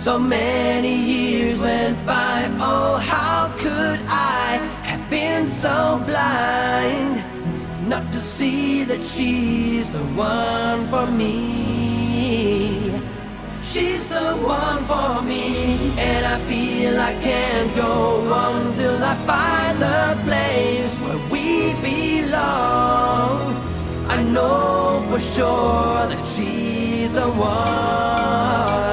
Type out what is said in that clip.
So many years went by, oh how could I have been so blind not to see that she's the one for me. She's the one for me. And I feel I can't go on till I find the place where we belong. I know for sure that she's the one.